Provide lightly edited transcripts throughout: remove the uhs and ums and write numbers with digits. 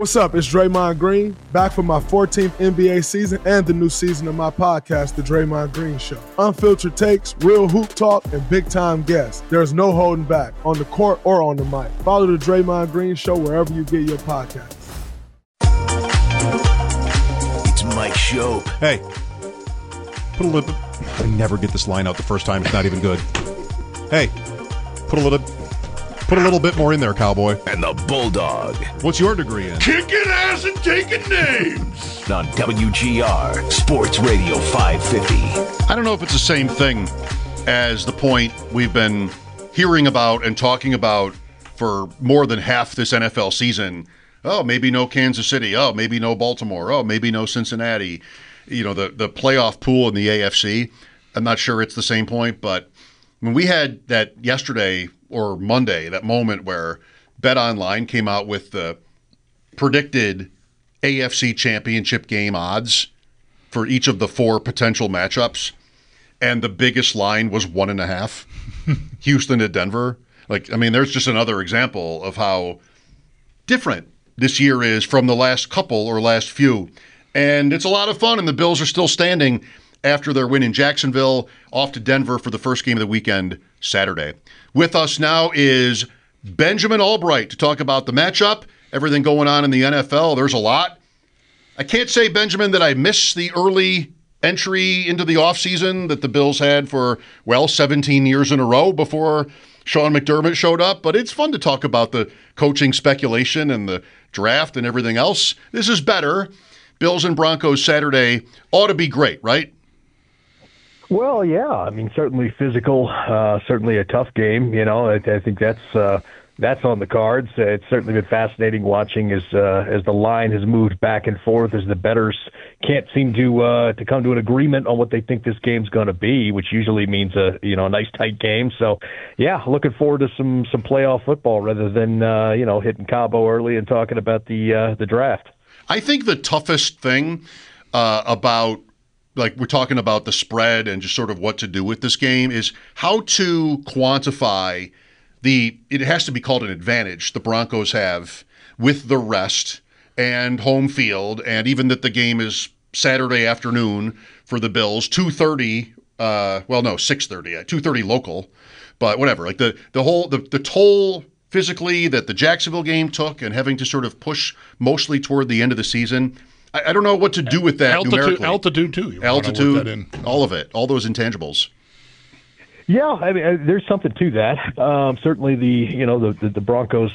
What's up? It's Draymond Green, back for my 14th NBA season and the new season of my podcast, The Draymond Green Show. Unfiltered takes, real hoop talk, and big-time guests. There's no holding back, on the court or on the mic. Follow The Draymond Green Show wherever you get your podcasts. It's Mike Schopp. Hey, put a little. I never get this line out the first time. It's not even good. Hey, put a little bit more in there, cowboy. And the Bulldog. What's your degree in? Kicking ass and taking names. On WGR Sports Radio 550. I don't know if it's the same thing as the point we've been hearing about and talking about for more than half this NFL season. Oh, maybe no Kansas City. Oh, maybe no Baltimore. Oh, maybe no Cincinnati. You know, the playoff pool in the AFC. I'm not sure it's the same point, but when we had that yesterday or Monday, that moment where BetOnline came out with the predicted AFC championship game odds for each of the four potential matchups, and the biggest line was 1.5, Houston at Denver. There's just another example of how different this year is from the last couple or last few. And it's a lot of fun, and the Bills are still standing after their win in Jacksonville, off to Denver for the first game of the weekend Saturday. With us now is Benjamin Albright to talk about the matchup, everything going on in the NFL. There's a lot. I can't say, Benjamin, that I miss the early entry into the offseason that the Bills had for, 17 years in a row before Sean McDermott showed up, but it's fun to talk about the coaching speculation and the draft and everything else. This is better. Bills and Broncos Saturday ought to be great, right? Well, yeah. Certainly physical, certainly a tough game. I think that's on the cards. It's certainly been fascinating watching as the line has moved back and forth, as the bettors can't seem to come to an agreement on what they think this game's going to be, which usually means a nice tight game. So, yeah, looking forward to some playoff football rather than hitting Cabo early and talking about the draft. I think the toughest thing about, we're talking about the spread and just sort of what to do with this game, is how to quantify it has to be called an advantage the Broncos have with the rest and home field, and even that the game is Saturday afternoon for the Bills, 2:30, 6:30, 2:30 local, but whatever. The toll physically that the Jacksonville game took, and having to sort of push mostly toward the end of the season. I don't know what to do with that numerically. Altitude, too. Altitude, all of it, all those intangibles. Yeah, there's something to that. Certainly the Broncos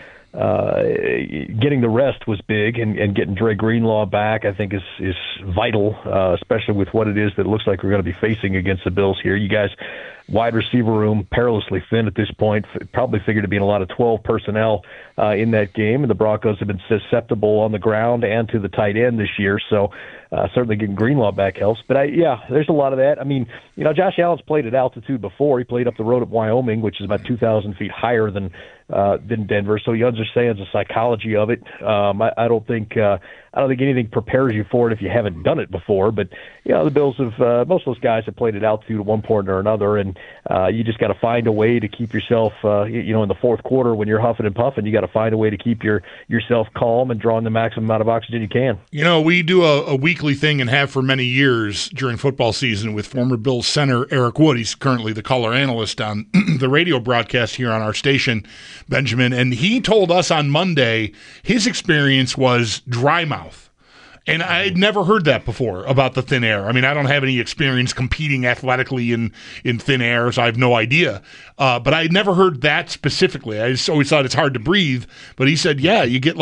getting the rest was big, and getting Dre Greenlaw back, I think, is vital, especially with what it is that it looks like we're going to be facing against the Bills here. You guys, wide receiver room, perilously thin at this point. Probably figured to be in a lot of 12 personnel in that game, and the Broncos have been susceptible on the ground and to the tight end this year, so certainly getting Greenlaw back helps. But, there's a lot of that. Josh Allen's played at altitude before. He played up the road at Wyoming, which is about 2,000 feet higher than Denver, so he understands the psychology of it. I don't think anything prepares you for it if you haven't done it before. But the Bills have most of those guys have played at altitude at one point or another, and you just got to find a way to keep yourself, in the fourth quarter when you're huffing and puffing, you got to find a way to keep yourself calm and drawing the maximum amount of oxygen you can. We do a weekly thing and have for many years during football season with former Bills center Eric Wood. He's currently the color analyst on the radio broadcast here on our station, Benjamin, and he told us on Monday his experience was dry mouth. And I had never heard that before about the thin air. I don't have any experience competing athletically in thin air, so I have no idea. But I had never heard that specifically. I just always thought it's hard to breathe. But he said, yeah, you get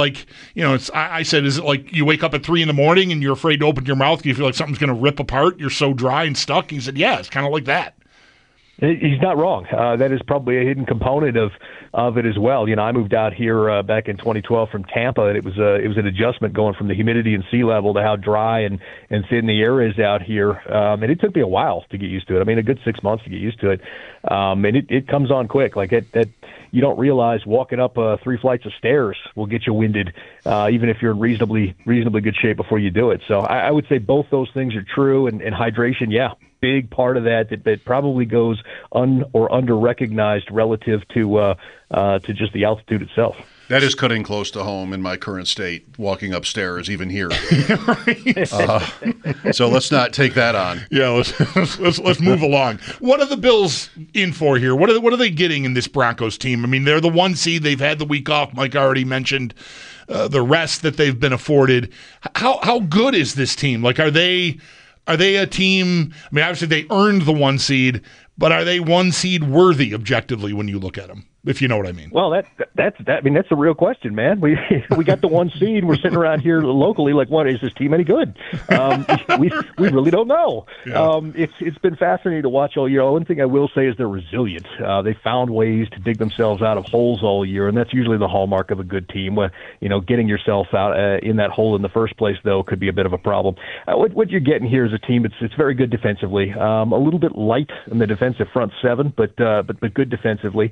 I said, is it like you wake up at 3 a.m. and you're afraid to open your mouth? You feel like something's going to rip apart. You're so dry and stuck. He said, yeah, it's kind of like that. He's not wrong. That is probably a hidden component of it as well. I moved out here back in 2012 from Tampa, and it was an adjustment going from the humidity and sea level to how dry and thin the air is out here. And it took me a while to get used to it. A good 6 months to get used to it. And it comes on quick. That you don't realize walking up 3 flights of stairs will get you winded, even if you're in reasonably good shape before you do it. So I would say both those things are true, and hydration, yeah, big part of that probably goes under recognized relative to just the altitude itself. That is cutting close to home in my current state, walking upstairs, even here. So let's not take that on. Yeah, let's move along. What are the Bills in for here? What are they getting in this Broncos team? I mean, they're the 1 seed. They've had the week off. Mike already mentioned the rest that they've been afforded. How good is this team? Like, are they a team? I mean, obviously they earned the 1 seed, but are they 1 seed worthy objectively when you look at them? If you know what I mean. Well, that's the real question, man. We got the 1 seed. We're sitting around here locally like, what, is this team any good? We really don't know. Yeah. It's been fascinating to watch all year. One thing I will say is they're resilient. They found ways to dig themselves out of holes all year, and that's usually the hallmark of a good team. Getting yourself out in that hole in the first place, though, could be a bit of a problem. What you're getting here is a team that's very good defensively. A little bit light in the defensive front seven, but good defensively.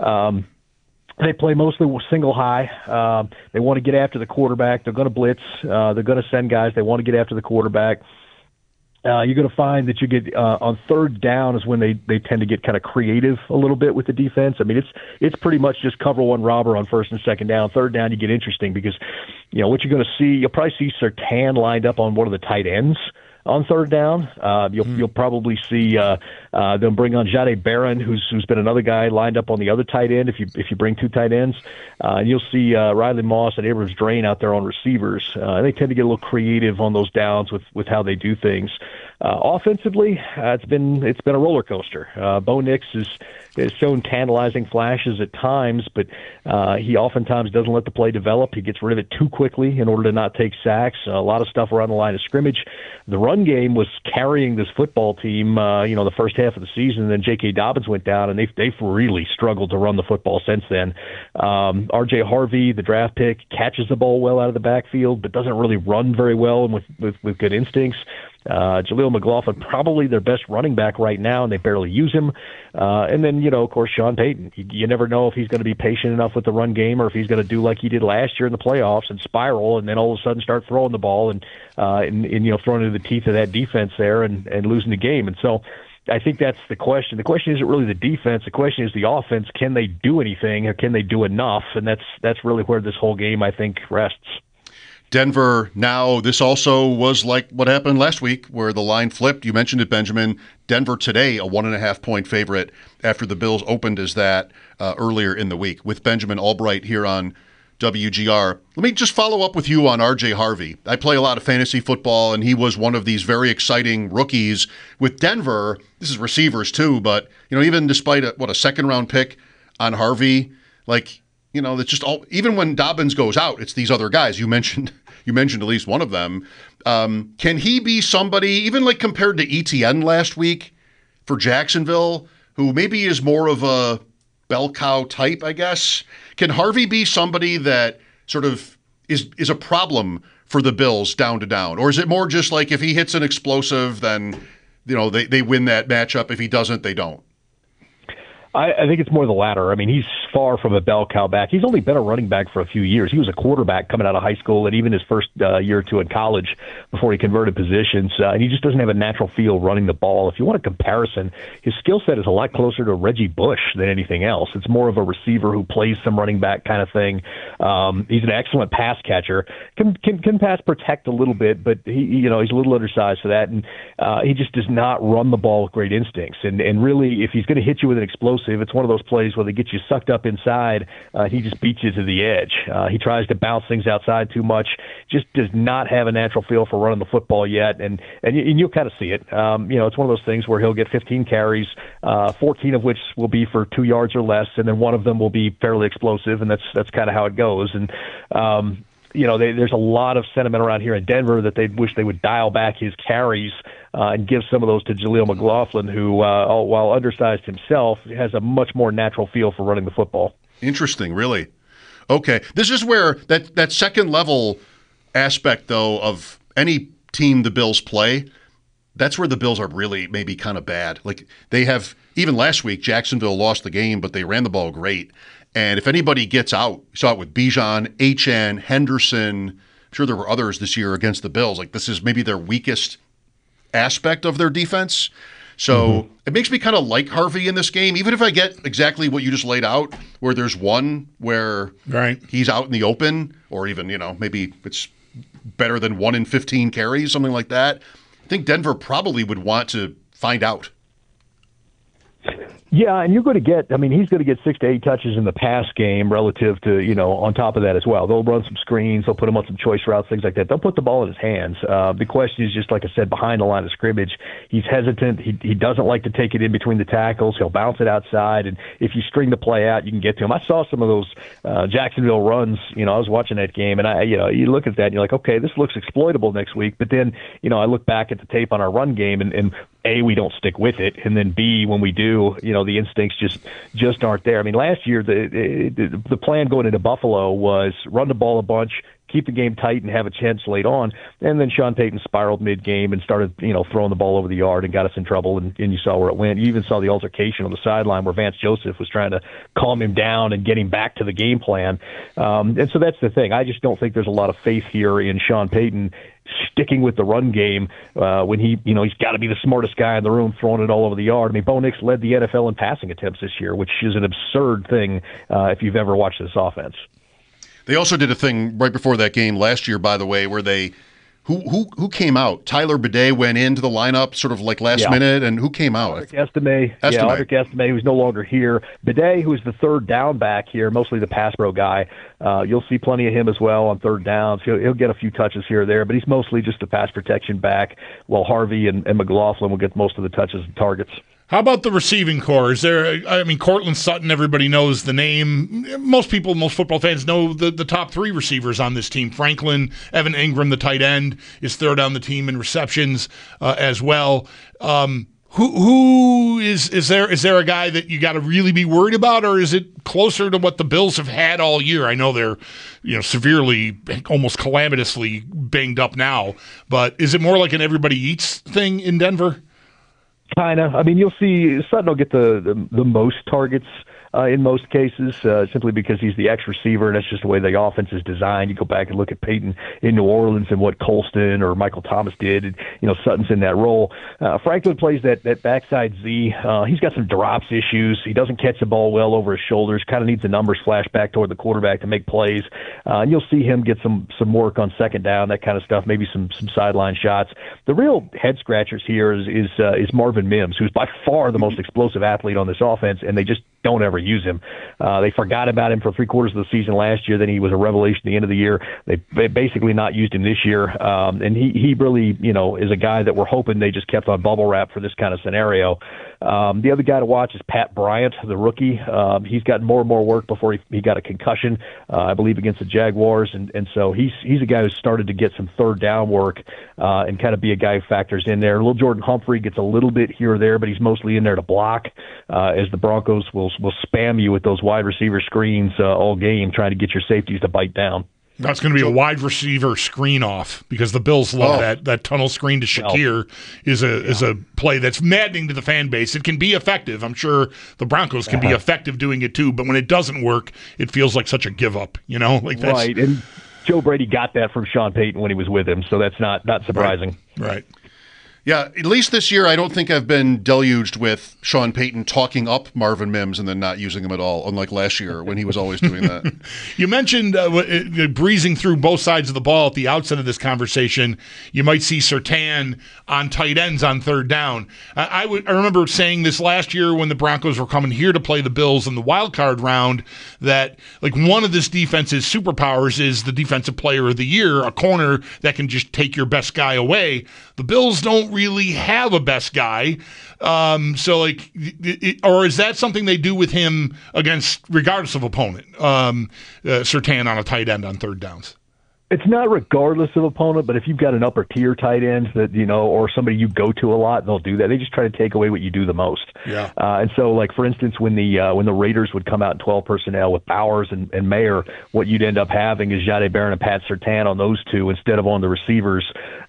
They play mostly single high. They want to get after the quarterback. They're going to blitz. They're going to send guys. They want to get after the quarterback. You're going to find that you get on third down is when they tend to get kind of creative a little bit with the defense. I mean, it's pretty much just cover one robber on first and second down. Third down, you get interesting because what you're going to see. You'll probably see Surtain lined up on one of the tight ends on third down. You'll probably see them bring on Jahdae Barron, who's been another guy lined up on the other tight end. If you bring 2 tight ends, and you'll see Riley Moss and Abrams Drain out there on receivers. They tend to get a little creative on those downs with how they do things. Offensively, it's been a roller coaster. Bo Nix has shown tantalizing flashes at times, but he oftentimes doesn't let the play develop. He gets rid of it too quickly in order to not take sacks. A lot of stuff around the line of scrimmage. The run game was carrying this football team, the first half of the season. And then J.K. Dobbins went down, and they've really struggled to run the football since then. R.J. Harvey, the draft pick, catches the ball well out of the backfield, but doesn't really run very well and with good instincts. Jaleel McLaughlin, probably their best running back right now, and they barely use him. And then, of course, Sean Payton. You never know if he's going to be patient enough with the run game or if he's going to do like he did last year in the playoffs and spiral and then all of a sudden start throwing the ball and throwing into the teeth of that defense there and losing the game. And so I think that's the question. The question isn't really the defense. The question is the offense. Can they do anything or can they do enough? And that's really where this whole game, I think, rests. Denver, now this also was like what happened last week where the line flipped. You mentioned it, Benjamin. Denver today, a 1.5-point favorite after the Bills opened as that earlier in the week. With Benjamin Albright here on WGR. Let me just follow up with you on R.J. Harvey. I play a lot of fantasy football, and he was one of these very exciting rookies with Denver. This is receivers too, but even despite a second-round pick on Harvey, it's just all. Even when Dobbins goes out, it's these other guys. You mentioned at least one of them. Can he be somebody, even compared to ETN last week for Jacksonville, who maybe is more of a bell cow type, I guess? Can Harvey be somebody that sort of is a problem for the Bills down to down? Or is it more just like if he hits an explosive, then they win that matchup. If he doesn't, they don't? I think it's more the latter. I mean, he's far from a bell cow back. He's only been a running back for a few years. He was a quarterback coming out of high school and even his first year or two in college before he converted positions. And he just doesn't have a natural feel running the ball. If you want a comparison, his skill set is a lot closer to Reggie Bush than anything else. It's more of a receiver who plays some running back kind of thing. He's an excellent pass catcher. Can pass protect a little bit, but he's a little undersized for that. And he just does not run the ball with great instincts. And really, if he's going to hit you with an explosive, it's one of those plays where they get you sucked up inside. He just beats you to the edge. He tries to bounce things outside too much. Just does not have a natural feel for running the football yet, and you'll kind of see it. It's one of those things where he'll get 15 carries, 14 of which will be for 2 yards or less, and then one of them will be fairly explosive, and that's kind of how it goes. And there's a lot of sentiment around here in Denver that they wish they would dial back his carries and give some of those to Jaleel McLaughlin, who, while undersized himself, has a much more natural feel for running the football. Interesting, really. Okay. This is where that second level aspect, though, of any team the Bills play, that's where the Bills are really maybe kind of bad. They have, even last week, Jacksonville lost the game, but they ran the ball great. And if anybody gets out, you saw it with Bijan, Achane, Henderson, I'm sure there were others this year against the Bills. This is maybe their weakest aspect of their defense. So it makes me kind of like Harvey in this game, even if I get exactly what you just laid out, where there's one where he's out in the open, or even, maybe it's better than 1 in 15 carries, something like that. I think Denver probably would want to find out. Yeah, and you're going to get, he's going to get 6 to 8 touches in the pass game relative to, on top of that as well. They'll run some screens, they'll put him on some choice routes, things like that. They'll put the ball in his hands. The question is just, like I said, behind the line of scrimmage, he's hesitant. He doesn't like to take it in between the tackles. He'll bounce it outside, and if you string the play out, you can get to him. I saw some of those Jacksonville runs. I was watching that game, and you look at that, and you're like, okay, this looks exploitable next week. But then, I look back at the tape on our run game, and A, we don't stick with it, and then B, when we do, the instincts just aren't there. Last year the plan going into Buffalo was run the ball a bunch, keep the game tight, and have a chance late on. And then Sean Payton spiraled mid-game and started, throwing the ball over the yard and got us in trouble, and you saw where it went. You even saw the altercation on the sideline where Vance Joseph was trying to calm him down and get him back to the game plan. And so that's the thing. I just don't think there's a lot of faith here in Sean Payton sticking with the run game when he's got to be the smartest guy in the room, throwing it all over the yard. Bo Nix led the NFL in passing attempts this year, which is an absurd thing if you've ever watched this offense. They also did a thing right before that game last year, by the way, where they who came out? Tyler Bidet went into the lineup sort of like last minute, and who came out? Audric Estime, who's no longer here. Bidet, who's the third down back here, mostly the pass pro guy. You'll see plenty of him as well on third downs. He'll get a few touches here or there, but he's mostly just a pass protection back, while Harvey and McLaughlin will get most of the touches and targets. How about the receiving core? Is there? Cortland Sutton, everybody knows the name. Most football fans know the top 3 receivers on this team. Franklin, Evan Ingram, the tight end, is third on the team in receptions as well. Who is there a guy that you got to really be worried about, or is it closer to what the Bills have had all year? I know they're severely, almost calamitously banged up now, but is it more like an everybody eats thing in Denver? Kind of. You'll see Sutton will get the most targets in most cases, simply because he's the X receiver, and that's just the way the offense is designed. You go back and look at Peyton in New Orleans and what Colston or Michael Thomas did, and Sutton's in that role. Franklin plays that backside Z. He's got some drops issues. He doesn't catch the ball well over his shoulders. Kind of needs the numbers flashed back toward the quarterback to make plays. And you'll see him get some work on second down, that kind of stuff. Maybe some sideline shots. The real head scratchers here is Marvin Mims, who's by far the most explosive athlete on this offense, and they just don't ever use him. They forgot about him for 3/4 of the season last year. Then he was a revelation at the end of the year. They basically not used him this year. And he really, is a guy that we're hoping they just kept on bubble wrap for this kind of scenario. The other guy to watch is Pat Bryant, the rookie. He's gotten more and more work before he got a concussion, I believe, against the Jaguars. And so he's a guy who's started to get some third down work and kind of be a guy who factors in there. Little Jordan Humphrey gets a little bit here or there, but he's mostly in there to block as the Broncos will spam you with those wide receiver screens all game, trying to get your safeties to bite down. That's going to be a wide receiver screen off, because the Bills love that tunnel screen to Shakir is a play that's maddening to the fan base. It can be effective. I'm sure the Broncos can be effective doing it too, but when it doesn't work, it feels like such a give up, That's, right, and Joe Brady got that from Sean Payton when he was with him, so that's not surprising. Right. Yeah, at least this year, I don't think I've been deluged with Sean Payton talking up Marvin Mims and then not using him at all, unlike last year when he was always doing that. You mentioned breezing through both sides of the ball at the outset of this conversation. You might see Surtain on tight ends on third down. I remember saying this last year when the Broncos were coming here to play the Bills in the wild card round, that one of this defense's superpowers is the defensive player of the year, a corner that can just take your best guy away. The Bills don't really have a best guy. Or is that something they do with him against, regardless of opponent, Surtain on a tight end on third downs? It's not regardless of opponent, but if you've got an upper tier tight end that, or somebody you go to a lot, they'll do that. They just try to take away what you do the most. Yeah. And so, for instance, when the Raiders would come out in 12 personnel with Bowers and Mayer, what you'd end up having is Jahdae Barron and Pat Surtain on those two instead of on the receivers,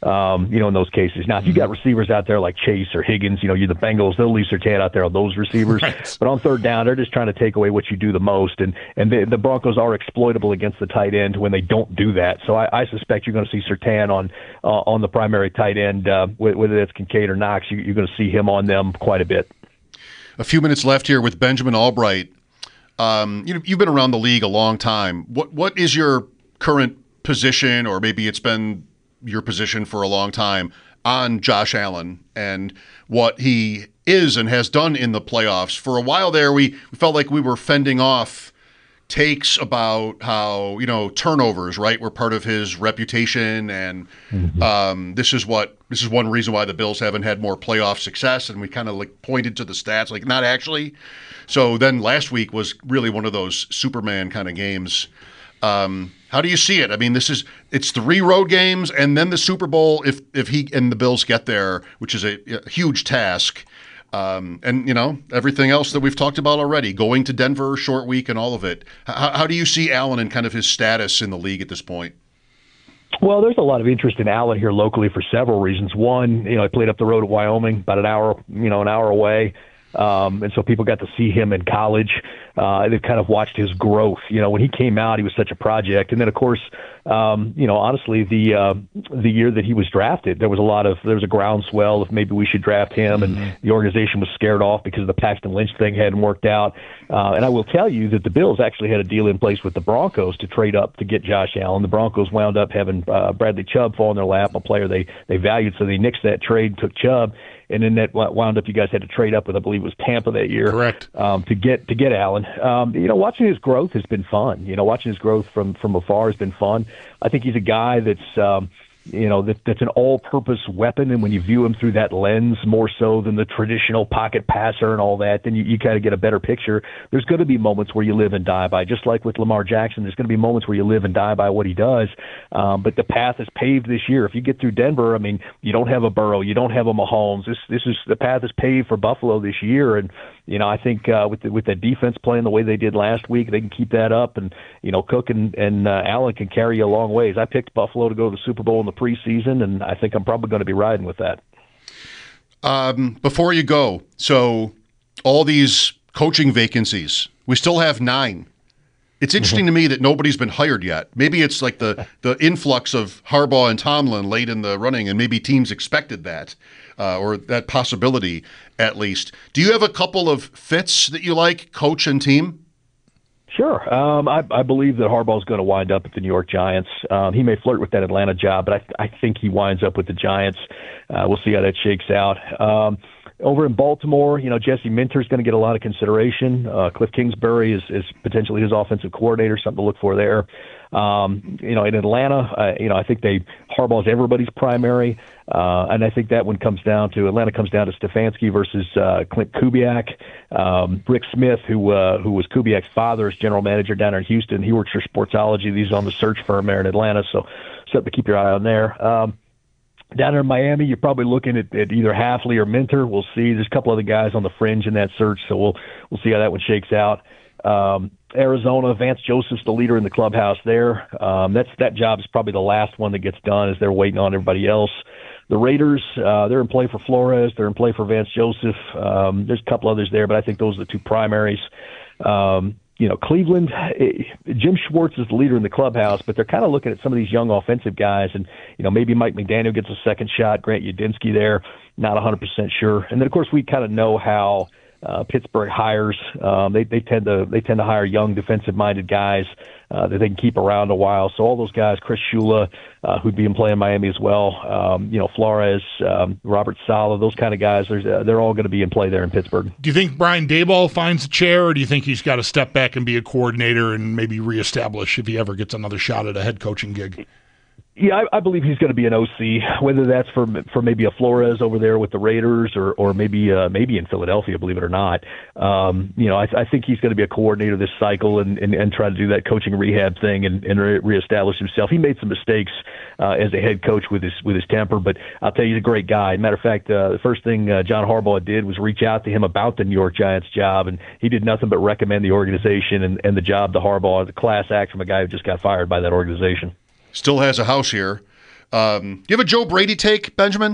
in those cases. Now, if you got receivers out there like Chase or Higgins, you're the Bengals, they'll leave Surtain out there on those receivers. Right. But on third down, they're just trying to take away what you do the most. And the Broncos are exploitable against the tight end when they don't do that. So I suspect you're going to see Surtain on the primary tight end, whether that's Kincaid or Knox. You're going to see him on them quite a bit. A few minutes left here with Benjamin Albright. You've been around the league a long time. What is your current position, or maybe it's been your position for a long time, on Josh Allen and what he is and has done in the playoffs? For a while there, we felt like we were fending off takes about how, turnovers, right, were part of his reputation, and this is one reason why the Bills haven't had more playoff success, and we kind of like pointed to the stats, like not actually. So then last week was really one of those Superman kind of games. How do you see it? I mean, it's 3 road games and then the Super Bowl if he and the Bills get there, which is a huge task. And everything else that we've talked about already, going to Denver, short week, and all of it. How do you see Allen and kind of his status in the league at this point? Well, there's a lot of interest in Allen here locally for several reasons. One, he played up the road at Wyoming, about an hour away. And so people got to see him in college. They've kind of watched his growth. When he came out, he was such a project. And then, of course, honestly, the year that he was drafted, there was a groundswell of maybe we should draft him, and the organization was scared off because the Paxton Lynch thing hadn't worked out. And I will tell you that the Bills actually had a deal in place with the Broncos to trade up to get Josh Allen. The Broncos wound up having Bradley Chubb fall in their lap, a player they valued, so they nixed that trade, took Chubb. And then that wound up, you guys had to trade up with, I believe it was Tampa that year. Correct. To get Allen. Watching his growth has been fun. Watching his growth from afar has been fun. I think he's a guy that's that's an all-purpose weapon, and when you view him through that lens more so than the traditional pocket passer and all that, then you kind of get a better picture. There's going to be moments where you live and die by, just like with Lamar Jackson, there's going to be moments where you live and die by what he does, but the path is paved this year. If you get through Denver, I mean, you don't have a Burrow, you don't have a Mahomes. The path is paved for Buffalo this year, and I think with the defense playing the way they did last week, they can keep that up, and Cook and Allen can carry you a long ways. I picked Buffalo to go to the Super Bowl in the preseason, and I think I'm probably going to be riding with that. Before you go, so all these coaching vacancies, we still have 9. It's interesting to me that nobody's been hired yet. Maybe it's like the influx of Harbaugh and Tomlin late in the running, and maybe teams expected that, or that possibility at least. Do you have a couple of fits that you like, coach and team? Sure. I believe that Harbaugh's going to wind up at the New York Giants. He may flirt with that Atlanta job, but I think he winds up with the Giants. We'll see how that shakes out. Over in Baltimore, Jesse Minter's going to get a lot of consideration. Cliff Kingsbury is potentially his offensive coordinator, something to look for there. In Atlanta, I think Harbaugh's everybody's primary, and I think that one Atlanta comes down to Stefanski versus Clint Kubiak. Rick Smith, who was Kubiak's father, is general manager down in Houston. He works for Sportsology. He's on the search firm there in Atlanta, so something to keep your eye on there. Down in Miami, you're probably looking at either Hafley or Minter. We'll see. There's a couple other guys on the fringe in that search, so we'll see how that one shakes out. Arizona, Vance Joseph's the leader in the clubhouse there. That job is probably the last one that gets done as they're waiting on everybody else. The Raiders, they're in play for Flores. They're in play for Vance Joseph. There's a couple others there, but I think those are the 2 primaries. Cleveland, Jim Schwartz is the leader in the clubhouse, but they're kind of looking at some of these young offensive guys, and maybe Mike McDaniel gets a second shot, Grant Udinski there, not 100% sure. And then, of course, we kind of know how Pittsburgh hires. They tend to hire young defensive-minded guys that they can keep around a while. So all those guys, Chris Shula, who'd be in play in Miami as well, Flores, Robert Saleh, those kind of guys, they're all going to be in play there in Pittsburgh. Do you think Brian Daboll finds a chair, or do you think he's got to step back and be a coordinator and maybe reestablish if he ever gets another shot at a head coaching gig? Yeah, I believe he's going to be an OC, whether that's for maybe a Flores over there with the Raiders or maybe in Philadelphia, believe it or not. I think he's going to be a coordinator this cycle and try to do that coaching rehab thing and reestablish himself. He made some mistakes as a head coach with his temper, but I'll tell you, he's a great guy. Matter of fact, the first thing John Harbaugh did was reach out to him about the New York Giants job, and he did nothing but recommend the organization and the job to Harbaugh. It's a class act from a guy who just got fired by that organization. Still has a house here. Do you have a Joe Brady take, Benjamin?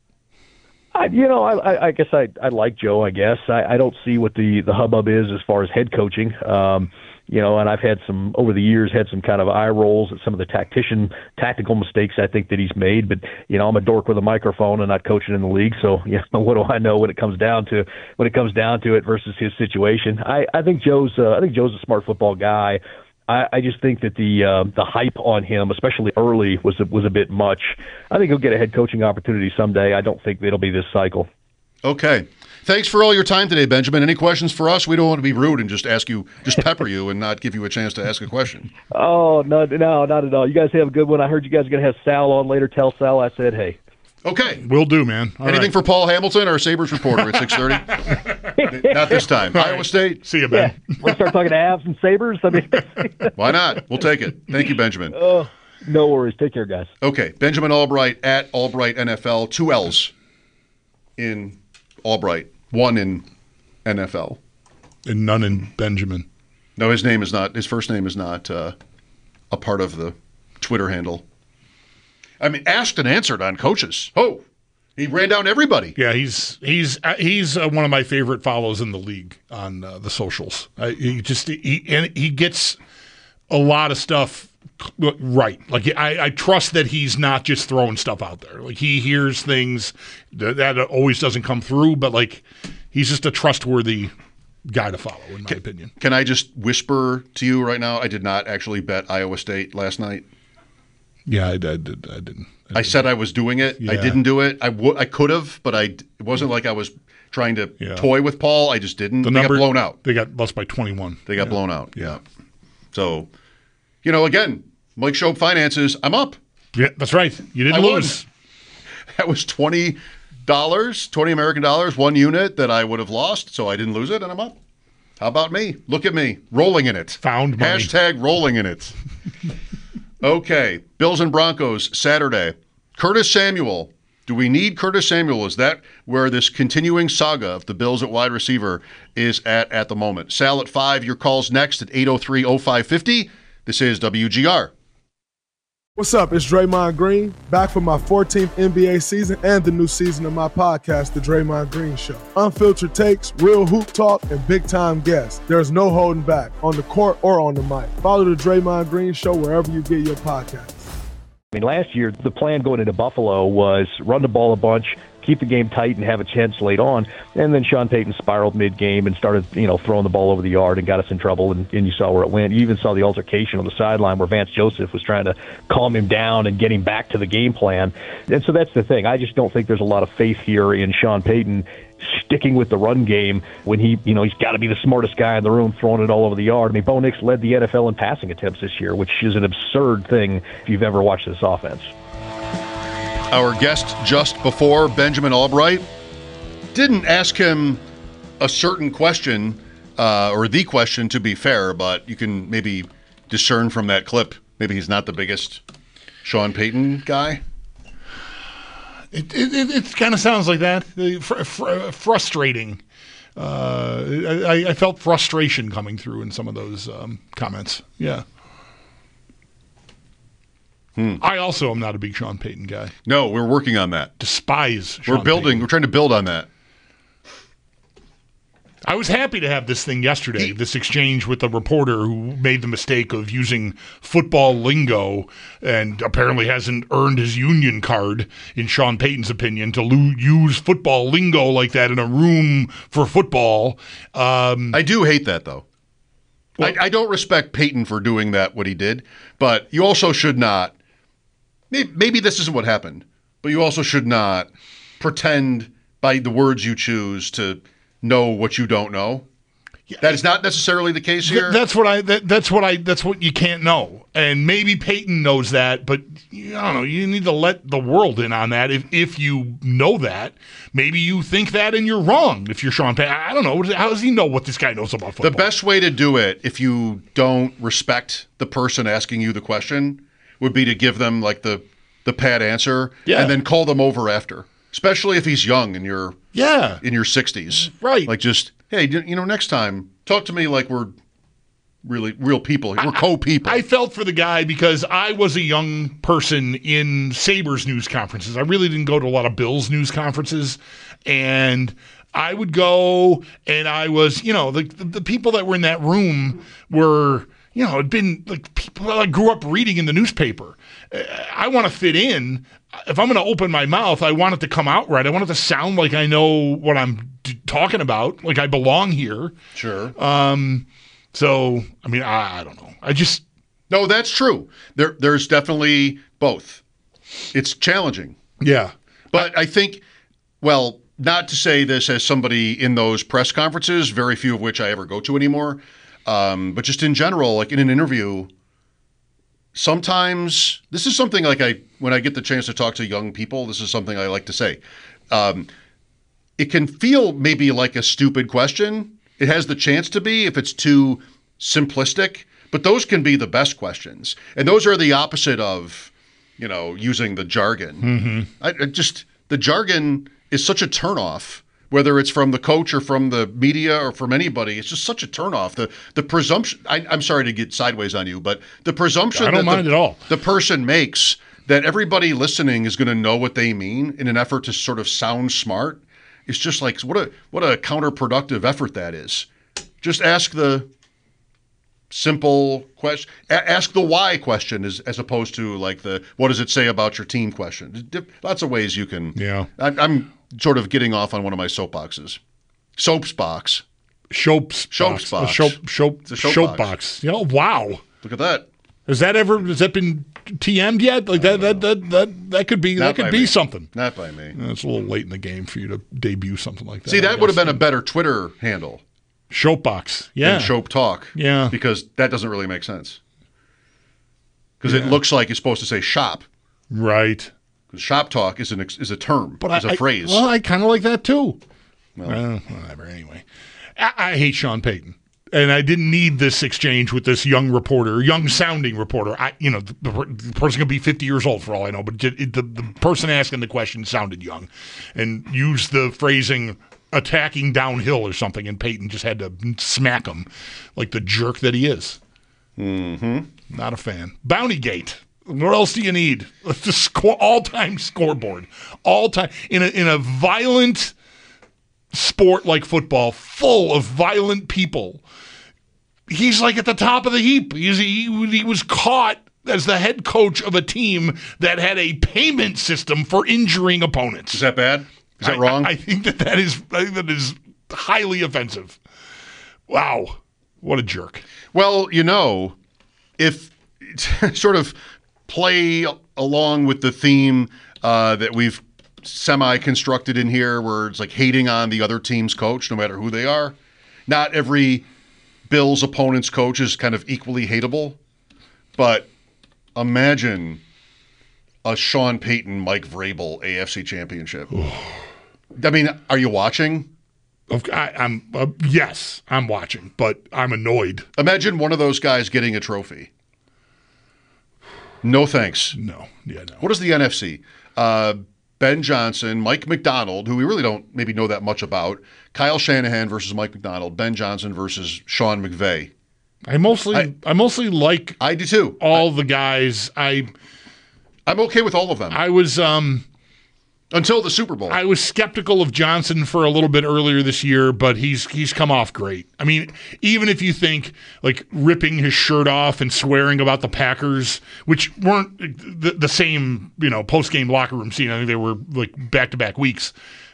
I guess I like Joe. I guess I don't see what the hubbub is as far as head coaching. And I've had over the years, had some kind of eye rolls at some of the tactical mistakes I think that he's made. But, I'm a dork with a microphone and not coaching in the league. So, what do I know when it comes down to it versus his situation? I think Joe's a smart football guy. I just think that the hype on him, especially early, was a bit much. I think he'll get a head coaching opportunity someday. I don't think it'll be this cycle. Okay. Thanks for all your time today, Benjamin. Any questions for us? We don't want to be rude and just pepper you and not give you a chance to ask a question. Oh, no, not at all. You guys have a good one. I heard you guys are going to have Sal on later. Tell Sal I said hey. Okay. Will do, man. All Anything right. for Paul Hamilton, our Sabres reporter at 6:30? Not this time. Iowa State. See you, Ben. Yeah. Let's start talking to Avs and Sabres. Why not? We'll take it. Thank you, Benjamin. Oh, no worries. Take care, guys. Okay. Benjamin Albright at Albright NFL. 2 L's in Albright. 1 in NFL. And none in Benjamin. No, his first name is not a part of the Twitter handle. I mean, asked and answered on coaches. Oh, he ran down everybody. Yeah, he's one of my favorite follows in the league on the socials. He gets a lot of stuff right. Like I trust that he's not just throwing stuff out there. Like he hears things that always doesn't come through, but like he's just a trustworthy guy to follow, in my opinion. Can I just whisper to you right now? I did not actually bet Iowa State last night. Yeah, I didn't. I said I was doing it. Yeah. I didn't do it. I could have, but it wasn't like I was trying to toy with Paul. I just didn't. They got blown out. They got lost by 21. They got blown out. Yeah. So, again, Mike Schopp Finances, I'm up. Yeah, that's right. You didn't lose. That was $20, 20 American dollars, 1 unit that I would have lost, so I didn't lose it, and I'm up. How about me? Look at me, rolling in it. Found money. # rolling in it. Okay, Bills and Broncos, Saturday. Curtis Samuel. Do we need Curtis Samuel? Is that where this continuing saga of the Bills at wide receiver is at the moment? Sal at 5, your calls next at 803-0550. This is WGR. What's up? It's Draymond Green, back for my 14th NBA season and the new season of my podcast, The Draymond Green Show. Unfiltered takes, real hoop talk, and big-time guests. There's no holding back, on the court or on the mic. Follow The Draymond Green Show wherever you get your podcasts. I mean, last year, the plan going into Buffalo was run the ball a bunch, keep the game tight, and have a chance late on. And then Sean Payton spiraled mid-game and started, throwing the ball over the yard and got us in trouble, and you saw where it went. You even saw the altercation on the sideline where Vance Joseph was trying to calm him down and get him back to the game plan. And so that's the thing. I just don't think there's a lot of faith here in Sean Payton sticking with the run game when he's got to be the smartest guy in the room throwing it all over the yard. I mean, Bo Nix led the NFL in passing attempts this year, which is an absurd thing if you've ever watched this offense. Our guest just before, Benjamin Albright, didn't ask him a certain question, or the question to be fair, but you can maybe discern from that clip, maybe he's not the biggest Sean Payton guy. It kind of sounds like that. Frustrating. I felt frustration coming through in some of those comments. Yeah. I also am not a big Sean Payton guy. No, we're working on that. Despise Sean We're building. Payton. We're trying to build on that. I was happy to have this thing yesterday, this exchange with the reporter who made the mistake of using football lingo and apparently hasn't earned his union card, in Sean Payton's opinion, to use football lingo like that in a room for football. I do hate that, though. Well, I don't respect Payton for doing that, what he did, but you also should not, maybe this isn't what happened, but you also should not pretend by the words you choose to know what you don't know. That is not necessarily the case here. That's what you can't know. And maybe Payton knows that, but I don't know, you need to let the world in on that. If you know that, maybe you think that and you're wrong. If you're Sean Payton, I don't know. How does he know what this guy knows about football? The best way to do it, if you don't respect the person asking you the question, would be to give them like the pat answer and then call them over after. Especially if he's young and you're in your 60s. Right. Like just, hey, next time, talk to me like we're really real people. We're co-people. I felt for the guy because I was a young person in Sabres news conferences. I really didn't go to a lot of Bills news conferences. And I would go, and I was, the people that were in that room were, it'd been like people that I grew up reading in the newspaper. I want to fit in. If I'm going to open my mouth, I want it to come out right. I want it to sound like I know what I'm talking about, like I belong here. Sure. So, I mean, I don't know. No, that's true. There's definitely both. It's challenging. Yeah. But I think, well, not to say this as somebody in those press conferences, very few of which I ever go to anymore, but just in general, like in an interview, sometimes this is something like when I get the chance to talk to young people, this is something I like to say. It can feel maybe like a stupid question. It has the chance to be if it's too simplistic, but those can be the best questions. And those are the opposite of, using the jargon. The jargon is such a turnoff, whether it's from the coach or from the media or from anybody. It's just such a turnoff. The presumption, I'm sorry to get sideways on you, but the presumption I don't mind at all. The person makes that everybody listening is going to know what they mean in an effort to sort of sound smart. It's just like, what a counterproductive effort that is. Just ask the simple question. Ask the why question as opposed to like the what does it say about your team question. Lots of ways you can. Yeah. I'm sort of getting off on one of my soapboxes. Soapbox. Soapbox. Wow. Look at that. Has that been TM'd yet? Like that could be something. Not by me. It's a little late in the game for you to debut something like that. See, that would have been a better Twitter handle. Soapbox, yeah. Than Shope Talk. Yeah. Because that doesn't really make sense. Because it looks like it's supposed to say shop. Right. Because shop talk is a term, is a phrase. Well, I kind of like that too. Well, whatever, anyway. I hate Sean Payton. And I didn't need this exchange with this young sounding reporter. The person could be 50 years old for all I know, but the person asking the question sounded young and used the phrasing attacking downhill or something, and Peyton just had to smack him like the jerk that he is. Mm-hmm. Not a fan. Bountygate. What else do you need? The all-time scoreboard. All-time. In a violent sport like football, full of violent people, he's like at the top of the heap. He was caught as the head coach of a team that had a payment system for injuring opponents. Is that bad? Is that wrong? I think that is highly offensive. Wow. What a jerk. Well, if sort of play along with the theme that we've semi-constructed in here where it's like hating on the other team's coach, no matter who they are. Not every Bills opponent's coach is kind of equally hateable, but imagine a Sean Payton, Mike Vrabel AFC championship. I mean, are you watching? Yes, I'm watching, but I'm annoyed. Imagine one of those guys getting a trophy. No thanks. No. Yeah, no. What is the NFC? Ben Johnson, Mike McDonald, who we really don't maybe know that much about, Kyle Shanahan versus Mike McDonald, Ben Johnson versus Sean McVay. I mostly like I do too. All the guys. I'm okay with all of them. I was until the Super Bowl. I was skeptical of Johnson for a little bit earlier this year, but he's come off great. I mean, even if you think like ripping his shirt off and swearing about the Packers, which weren't the same, post-game locker room scene. I think they were like back-to-back weeks.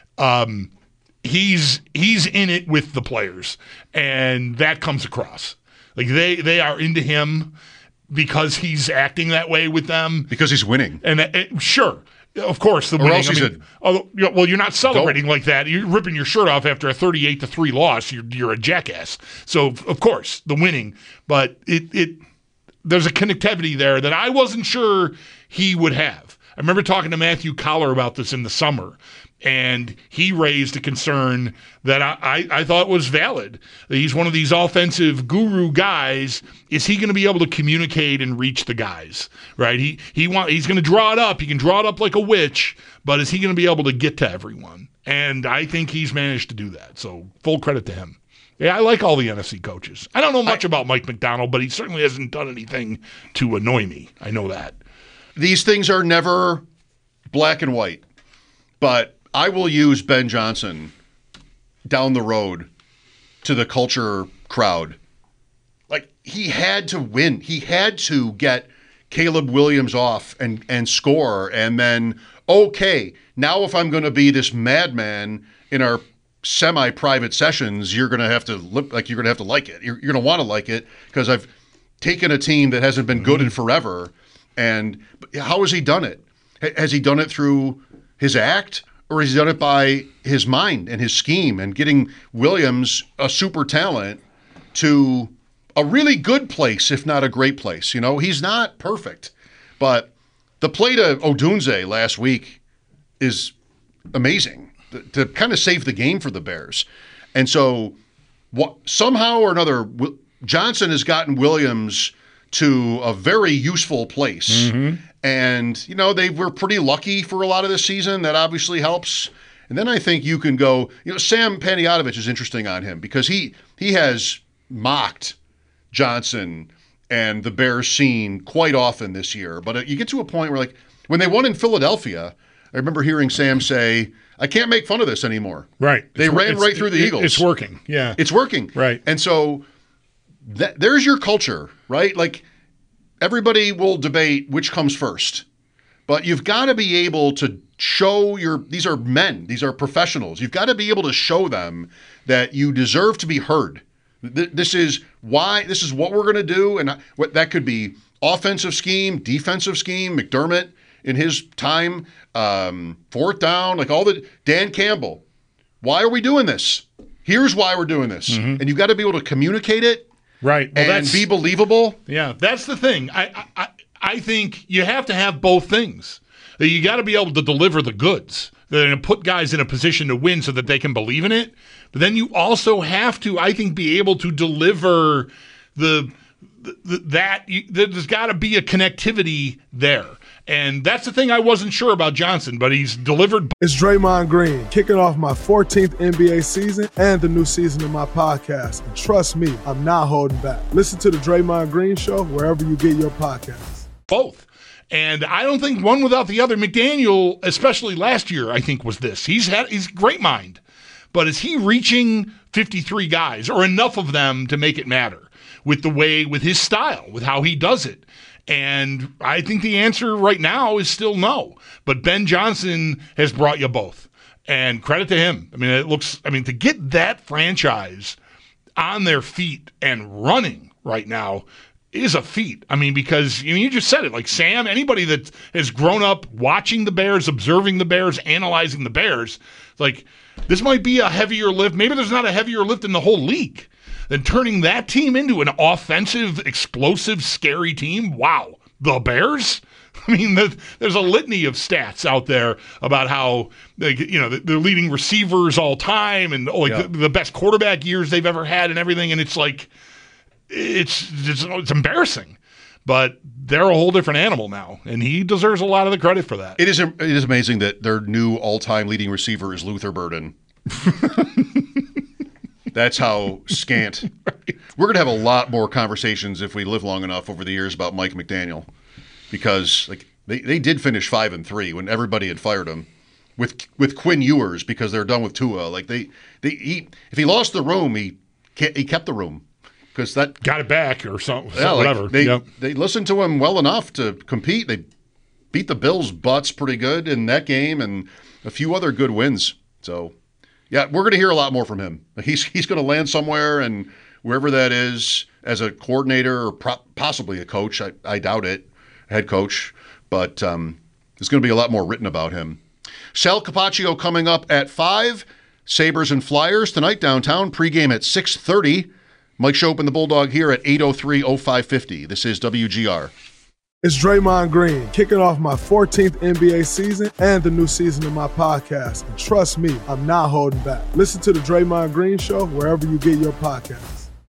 He's in it with the players, and that comes across. Like they are into him because he's acting that way with them. Because he's winning. And sure. Of course, the winning. Well, you're not celebrating like that. You're ripping your shirt off after a 38-3 loss. You're a jackass. So, of course, the winning. But there's a connectivity there that I wasn't sure he would have. I remember talking to Matthew Collar about this in the summer, and he raised a concern that I thought was valid. He's one of these offensive guru guys. Is he going to be able to communicate and reach the guys? Right? He's going to draw it up. He can draw it up like a witch, but is he going to be able to get to everyone? And I think he's managed to do that. So full credit to him. Yeah, I like all the NFC coaches. I don't know much about Mike McDonald, but he certainly hasn't done anything to annoy me. I know that. These things are never black and white, but I will use Ben Johnson down the road to the culture crowd. Like, he had to win. He had to get Caleb Williams off and score, and then, okay, now if I'm going to be this madman in our semi-private sessions, you're going to have to look like you're going to have to like it. You're going to want to like it because I've taken a team that hasn't been good in forever. And how has he done it? Has he done it through his act, or has he done it by his mind and his scheme and getting Williams, a super talent, to a really good place, if not a great place? You know, he's not perfect, but the play to Odunze last week is amazing to kind of save the game for the Bears. And so somehow or another, Johnson has gotten Williams to a very useful place. Mm-hmm. And, you know, they were pretty lucky for a lot of this season. That obviously helps. And then I think you can go, you know, Sam Panayotovich is interesting on him because he has mocked Johnson and the Bears scene quite often this year. But you get to a point where, like, when they won in Philadelphia, I remember hearing Sam say, I can't make fun of this anymore. Right. They ran right through the Eagles. It's working. Yeah. It's working. Right. And so there's your culture, right? Like, everybody will debate which comes first, but you've got to be able to show these are men, these are professionals. You've got to be able to show them that you deserve to be heard. This is what we're going to do. And what that could be: offensive scheme, defensive scheme. McDermott in his time, fourth down, like all the Dan Campbell. Why are we doing this? Here's why we're doing this. Mm-hmm. And you've got to be able to communicate it. Right. Well, and be believable. Yeah, that's the thing. I think you have to have both things. You got to be able to deliver the goods. They're going to put guys in a position to win so that they can believe in it. But then you also have to, I think, be able to deliver there's got to be a connectivity there. And that's the thing I wasn't sure about Johnson, but he's delivered. It's Draymond Green, kicking off my 14th NBA season and the new season of my podcast. And trust me, I'm not holding back. Listen to the Draymond Green Show wherever you get your podcasts. Both. And I don't think one without the other. McDaniel, especially last year, I think was this. He's great mind. But is he reaching 53 guys or enough of them to make it matter with his style, with how he does it? And I think the answer right now is still no. But Ben Johnson has brought you both. And credit to him. To get that franchise on their feet and running right now is a feat. Because you just said it. Like Sam, anybody that has grown up watching the Bears, observing the Bears, analyzing the Bears, like this might be a heavier lift. Maybe there's not a heavier lift in the whole league than turning that team into an offensive, explosive, scary team. Wow. The Bears? There's a litany of stats out there about how they're leading receivers all time and the best quarterback years they've ever had and everything. And it's like, it's embarrassing. But they're a whole different animal now, and he deserves a lot of the credit for that. It is amazing that their new all-time leading receiver is Luther Burden. That's how scant. Right. We're going to have a lot more conversations if we live long enough over the years about Mike McDaniel, because they did finish 5-3 when everybody had fired him with Quinn Ewers because they're done with Tua. If he lost the room, he kept the room. Because that got it back or something, whatever. They listened to him well enough to compete. They beat the Bills' butts pretty good in that game and a few other good wins. So, yeah, we're going to hear a lot more from him. He's going to land somewhere, and wherever that is, as a coordinator or possibly a coach. I doubt it, head coach. But there's going to be a lot more written about him. Sal Capaccio coming up at 5. Sabres and Flyers tonight downtown. Pregame at 6:30. Mike Schopp and the Bulldog here at 803-0550. This is WGR. It's Draymond Green, kicking off my 14th NBA season and the new season of my podcast. And trust me, I'm not holding back. Listen to the Draymond Green Show wherever you get your podcasts.